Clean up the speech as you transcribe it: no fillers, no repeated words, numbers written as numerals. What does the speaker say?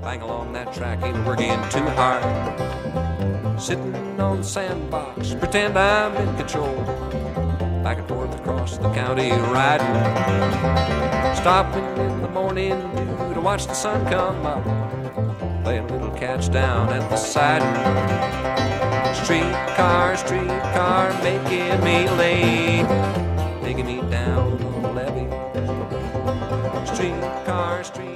bang along that track, ain't working too hard. Sitting on the sandbox, pretend I'm in control. Back and forth across the county riding. Stopping in the morning dew to watch the sun come up. Playing little catch down at the siding. Streetcar, making me late. Taking me down on the levee. Streetcar.